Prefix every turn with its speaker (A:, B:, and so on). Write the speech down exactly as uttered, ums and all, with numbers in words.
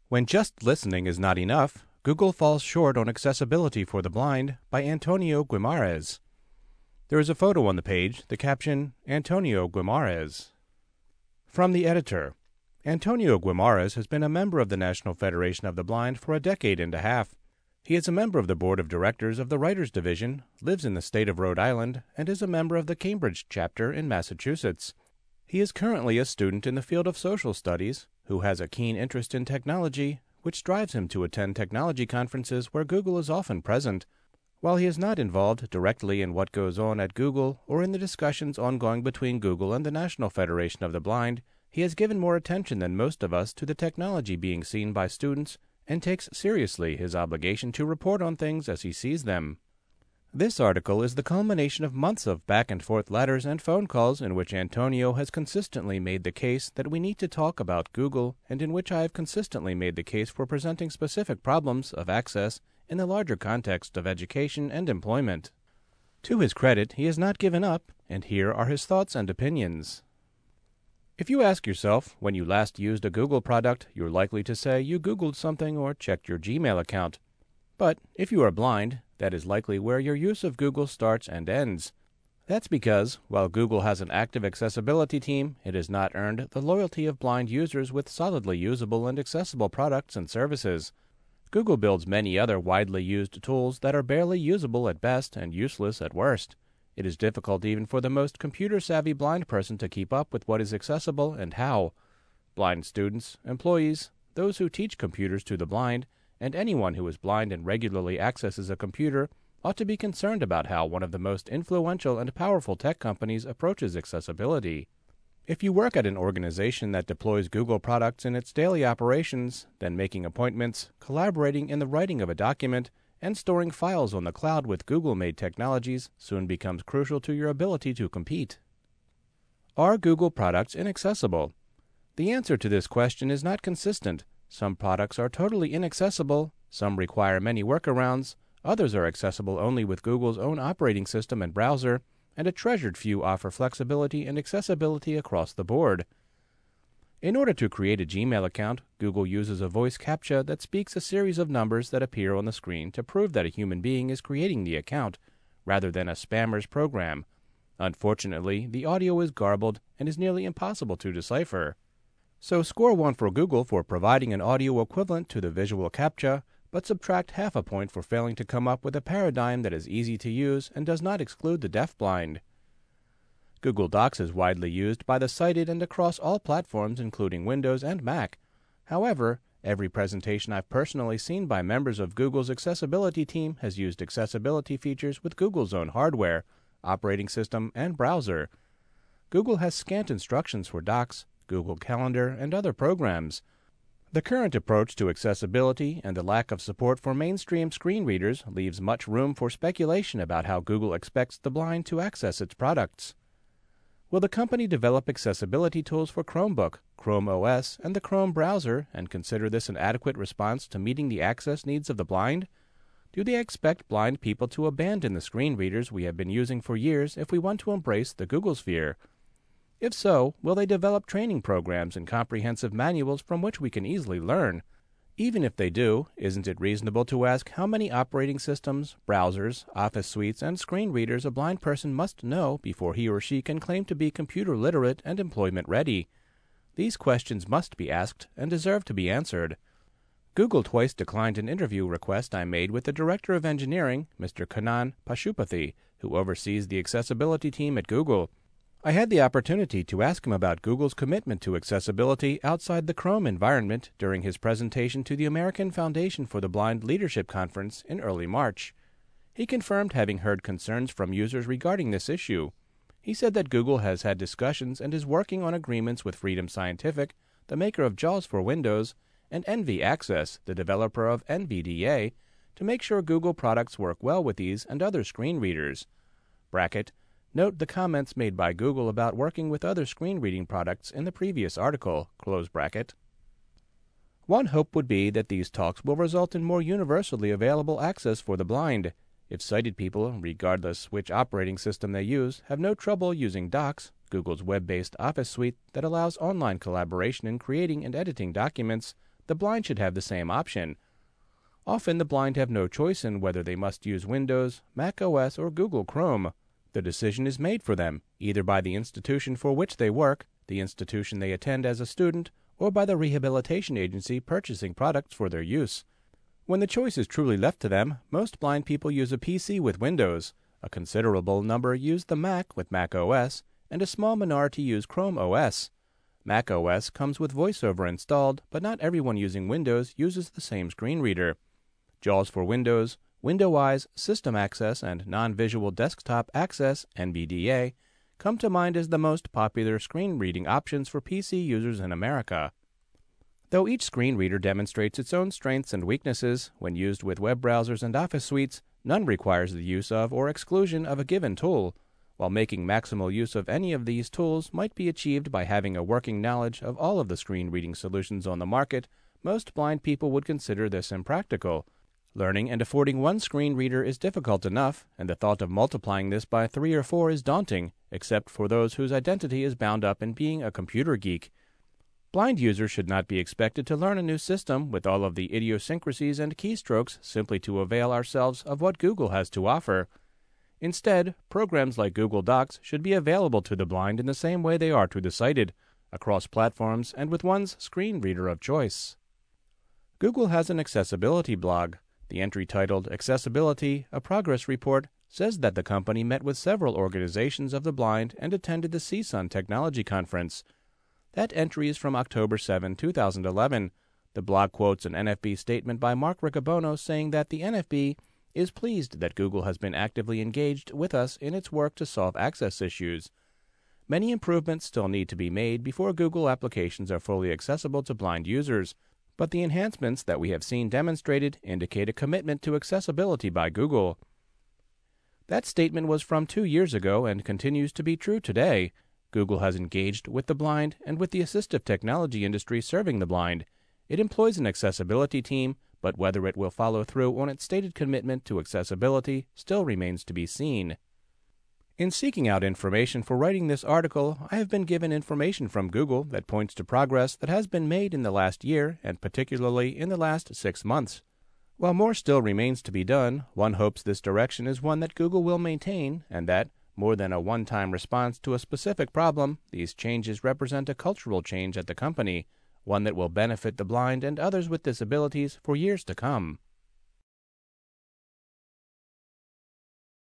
A: When just listening is not enough, Google falls short on accessibility for the blind by Antonio Guimarães. There is a photo on the page, the caption, Antonio Guimarães. From the editor, Antonio Guimarães has been a member of the National Federation of the Blind for a decade and a half. He is a member of the board of directors of the Writers Division, lives in the state of Rhode Island, and is a member of the Cambridge chapter in Massachusetts. He is currently a student in the field of social studies, who has a keen interest in technology, which drives him to attend technology conferences where Google is often present. While he is not involved directly in what goes on at Google or in the discussions ongoing between Google and the National Federation of the Blind, he has given more attention than most of us to the technology being seen by students and takes seriously his obligation to report on things as he sees them. This article is the culmination of months of back-and-forth letters and phone calls in which Antonio has consistently made the case that we need to talk about Google, and in which I have consistently made the case for presenting specific problems of access in the larger context of education and employment. To his credit, he has not given up, and here are his thoughts and opinions. If you ask yourself when you last used a Google product, you're likely to say you Googled something or checked your Gmail account. But if you are blind, that is likely where your use of Google starts and ends. That's because, while Google has an active accessibility team, it has not earned the loyalty of blind users with solidly usable and accessible products and services. Google builds many other widely used tools that are barely usable at best and useless at worst. It is difficult even for the most computer-savvy blind person to keep up with what is accessible and how. Blind students, employees, those who teach computers to the blind, and anyone who is blind and regularly accesses a computer ought to be concerned about how one of the most influential and powerful tech companies approaches accessibility. If you work at an organization that deploys Google products in its daily operations, then making appointments, collaborating in the writing of a document, and storing files on the cloud with Google-made technologies soon becomes crucial to your ability to compete. Are Google products inaccessible? The answer to this question is not consistent. Some products are totally inaccessible, some require many workarounds, others are accessible only with Google's own operating system and browser, and a treasured few offer flexibility and accessibility across the board. In order to create a Gmail account, Google uses a voice CAPTCHA that speaks a series of numbers that appear on the screen to prove that a human being is creating the account, rather than a spammer's program. Unfortunately, the audio is garbled and is nearly impossible to decipher. So score one for Google for providing an audio equivalent to the visual CAPTCHA, but subtract half a point for failing to come up with a paradigm that is easy to use and does not exclude the deafblind. Google Docs is widely used by the sighted and across all platforms including Windows and Mac. However, every presentation I've personally seen by members of Google's accessibility team has used accessibility features with Google's own hardware, operating system, and browser. Google has scant instructions for Docs, Google Calendar, and other programs. The current approach to accessibility and the lack of support for mainstream screen readers leaves much room for speculation about how Google expects the blind to access its products. Will the company develop accessibility tools for Chromebook, Chrome O S, and the Chrome browser and consider this an adequate response to meeting the access needs of the blind? Do they expect blind people to abandon the screen readers we have been using for years if we want to embrace the Google sphere? If so, will they develop training programs and comprehensive manuals from which we can easily learn? Even if they do, isn't it reasonable to ask how many operating systems, browsers, office suites, and screen readers a blind person must know before he or she can claim to be computer literate and employment ready? These questions must be asked and deserve to be answered. Google twice declined an interview request I made with the Director of Engineering, Mister Kannan Pashupathy, who oversees the accessibility team at Google. I had the opportunity to ask him about Google's commitment to accessibility outside the Chrome environment during his presentation to the American Foundation for the Blind Leadership Conference in early March. He confirmed having heard concerns from users regarding this issue. He said that Google has had discussions and is working on agreements with Freedom Scientific, the maker of JAWS for Windows, and Envy Access, the developer of N V D A, to make sure Google products work well with these and other screen readers. Bracket. Note the comments made by Google about working with other screen reading products in the previous article. Close bracket. One hope would be that these talks will result in more universally available access for the blind. If sighted people, regardless which operating system they use, have no trouble using Docs, Google's web-based Office suite that allows online collaboration in creating and editing documents, the blind should have the same option. Often the blind have no choice in whether they must use Windows, Mac O S, or Google Chrome. The decision is made for them, either by the institution for which they work, the institution they attend as a student, or by the rehabilitation agency purchasing products for their use. When the choice is truly left to them, most blind people use a P C with Windows, a considerable number use the Mac with Mac O S, and a small minority use Chrome O S. Mac O S comes with VoiceOver installed, but not everyone using Windows uses the same screen reader. JAWS for Windows, WindowEyes, System Access, and Non-Visual Desktop Access (N V D A) come to mind as the most popular screen reading options for P C users in America. Though each screen reader demonstrates its own strengths and weaknesses, when used with web browsers and Office suites, none requires the use of or exclusion of a given tool, while making maximal use of any of these tools might be achieved by having a working knowledge of all of the screen reading solutions on the market. Most blind people would consider this impractical. Learning and affording one screen reader is difficult enough, and the thought of multiplying this by three or four is daunting, except for those whose identity is bound up in being a computer geek. Blind users should not be expected to learn a new system with all of the idiosyncrasies and keystrokes simply to avail ourselves of what Google has to offer. Instead, programs like Google Docs should be available to the blind in the same way they are to the sighted, across platforms and with one's screen reader of choice. Google has an accessibility blog. The entry titled Accessibility, a Progress Report, says that the company met with several organizations of the blind and attended the C S U N Technology Conference. That entry is from October seventh, two thousand eleven. The blog quotes an N F B statement by Mark Riccobono saying that the N F B is pleased that Google has been actively engaged with us in its work to solve access issues. Many improvements still need to be made before Google applications are fully accessible to blind users, but the enhancements that we have seen demonstrated indicate a commitment to accessibility by Google. That statement was from two years ago and continues to be true today. Google has engaged with the blind and with the assistive technology industry serving the blind. It employs an accessibility team, but whether it will follow through on its stated commitment to accessibility still remains to be seen. In seeking out information for writing this article, I have been given information from Google that points to progress that has been made in the last year, and particularly in the last six months. While more still remains to be done, one hopes this direction is one that Google will maintain, and that, more than a one-time response to a specific problem, these changes represent a cultural change at the company, one that will benefit the blind and others with disabilities for years to come.